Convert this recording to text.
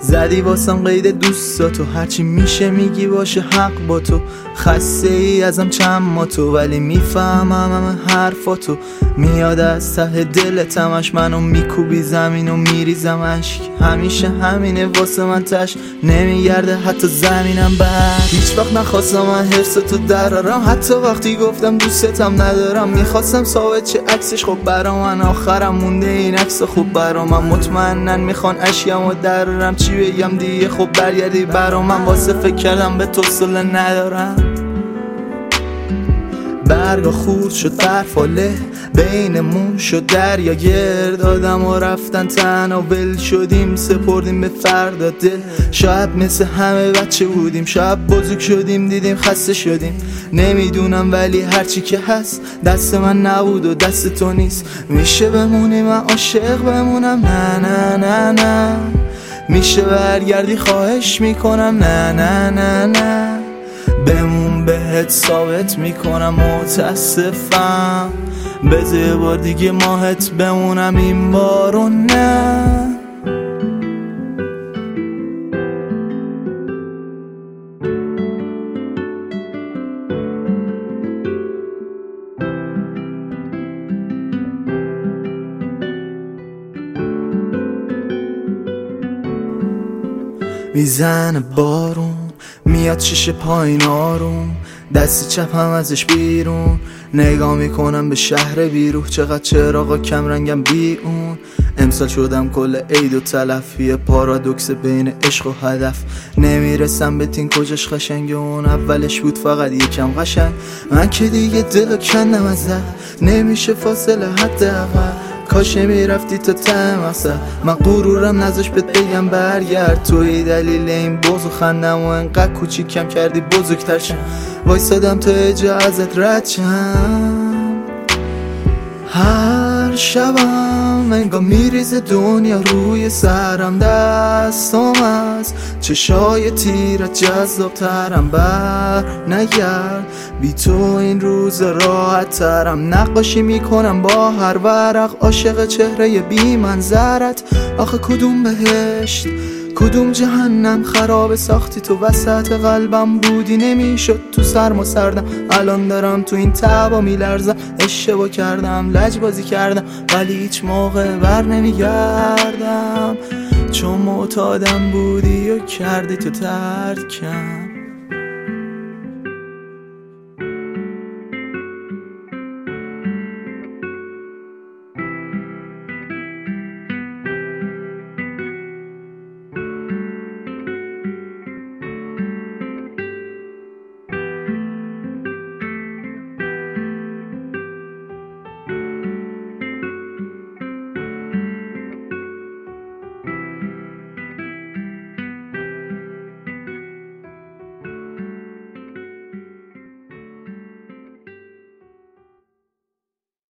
زدی واسم قید دوستاتو، هرچی میشه میگی باشه حق با تو. خسته ای ازم چند ما تو، ولی میفهمم همه حرفاتو. میاد از ته دلت همش منو میکوبی زمین و میریزم اشک. همیشه همینه واسه من تش نمیگرده حتی زمینم بعد. هیچ وقت نخواستم من حرصتو درارم، حتی وقتی گفتم دوستتم ندارم. میخواستم ثابت چه عکسش خوب برا من، آخرم مونده این عکس خوب برا من. مطمئنن میخوان اشکمو درارم، چی بگم دیگه خب برگردی برا من. واسه فکر کردم به تو صله ندارم. برگا خورد شد برفاله، بینمون شد دریا گرد. آدم و رفتن تنها ول شدیم، سپردیم به فردا دل. شاید مثل همه بچه بودیم، شاید بزرگ شدیم دیدیم خسته شدیم. نمیدونم ولی هرچی که هست دست من نبود و دست تو نیست. میشه بمونی من عاشق بمونم؟ نه نه نه نه. میشه برگردی خواهش میکنم؟ نه نه نه نه. بمون بهت ثابت میکنم متاسفم. بذار یه بار دیگه ماهت بمونم این بارو نه. میزنه بارون، میاد شیشه پایین آروم، دست چپم ازش بیرون. نگاه میکنم به شهر بیروح، چقدر چراغا کم رنگم بی اون. امسال شدم کل عید و تلف، یه پارادوکس بین عشق و هدف. نمیرسم به تین کجاش قشنگه، اون اولش بود فقط یکم قشنگ. من که دیگه دلو کندم ازت، نمیشه فاصله حداقل. کاش نمیرفتی تا ته مقصد، من غرورم نذاش بهت بگم برگرد. توی دلیل این بغض و خندم و انقدر کوچیکم کردی بزرگتر شم. وایسادم تا اجازت رد شم. هر شبم انگار میریزه دنیا روی سرم. دستم از چشای تیرت جذاب ترم، بر نگرد بی تو این روز راحت ترم. نقاشی میکنم با هر ورق، عاشق چهره بی منظرت. آخه کدوم بهشت کدوم جهنم، خراب ساختی تو وسط قلبم بودی. نمیشد تو سرما سردم، الان دارم تو این تبا میلرزم. اشتباه کردم لجبازی کردم، ولی هیچ موقع بر نمیگردم. چون معتادم بودی و کردی تو ترکم.